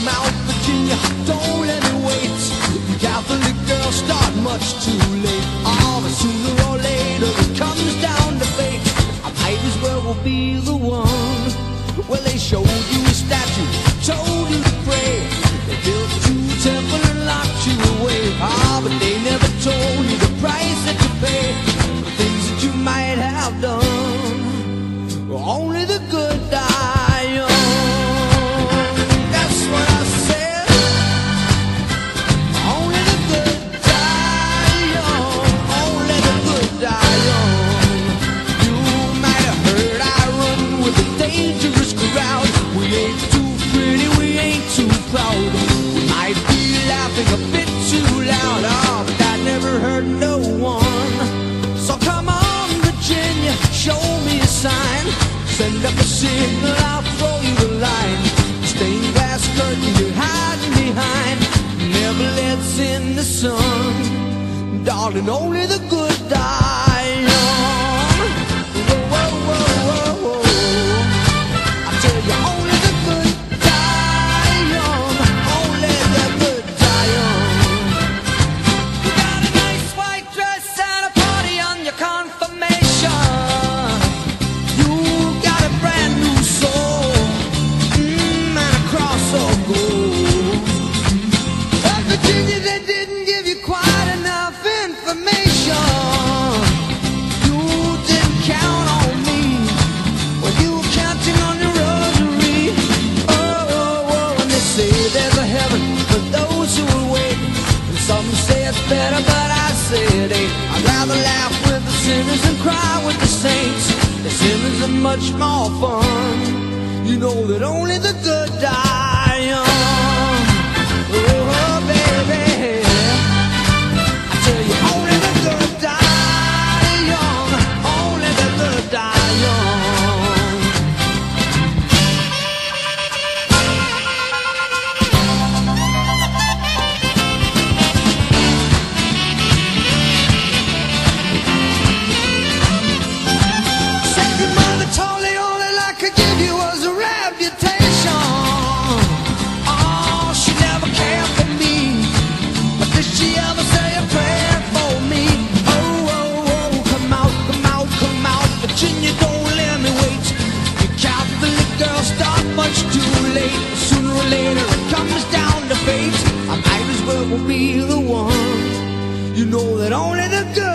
come out, Virginia, don't let me wait. The Catholic girls start much too late. Oh, but sooner or later it comes down to fate. I might as well be the one. Well, they showed you a statue, told you to pray. They built you a temple and locked you away. Ah, but they never told you the price that you pay for the things that you might have done. Only the good die young. That's what I said. Only the good die young. Only the good die young. You might have heard I run with a dangerous crowd. We ain't too pretty, we ain't too proud. We might be laughing a bit too loud. Oh, but that never hurt no one. So come on, Virginia, show me a sign. Send up a signal, I'll throw you a line. Stained glass curtain you're hiding behind never lets in the sun. Darling, only the good die young. Whoa, whoa, whoa, whoa, whoa. I tell you, only the good die young. Only the good die young. You got a nice white dress and a party on your confirmation. Better, but I say it ain't. I'd rather laugh with the sinners than cry with the saints. The sinners are much more fun. You know that only the good die young. Oh, baby, I tell you, only the good die young. Only the good die young. Will be the one. You know that only the good